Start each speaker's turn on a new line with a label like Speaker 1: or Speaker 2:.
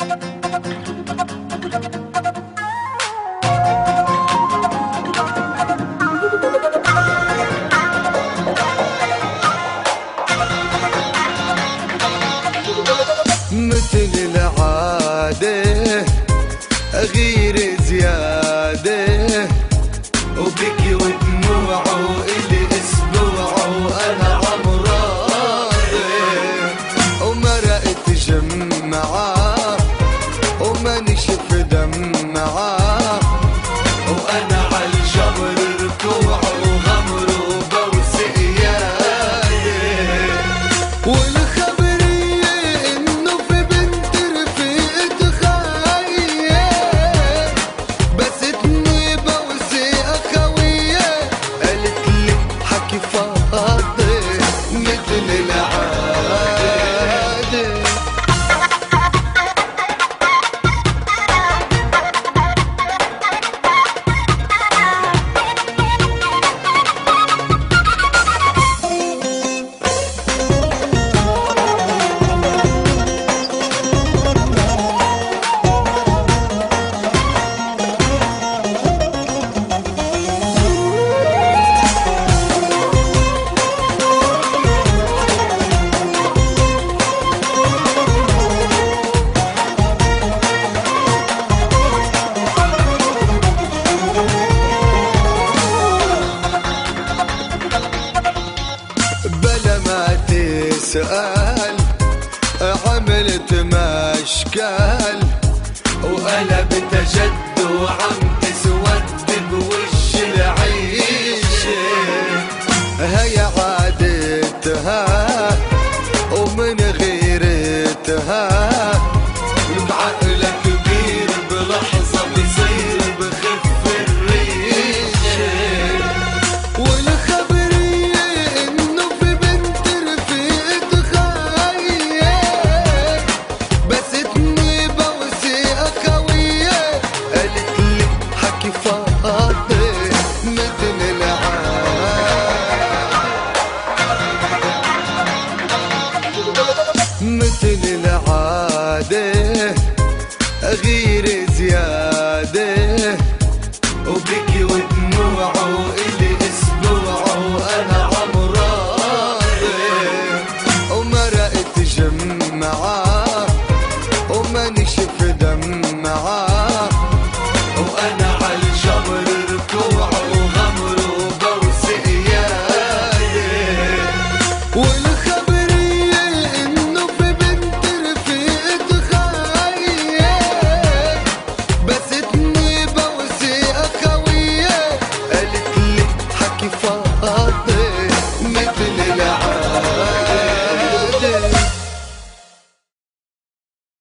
Speaker 1: مثل العادة غير زيادة، وبكي ودموعه إلي أسبوعه وأنا عمراضي، ومرقت جمعة وما نشف دمعة، وأنا عالجبر ركوعه وغمره وبوسي إيادي. بلا ما تسأل عملت مشكل، وقلبت جد وعم تسود بوش العيشة. هي عادتها ومن غيرتها بعقلك كبير بلحظة بصير بخف الريشة. مثل العادة غير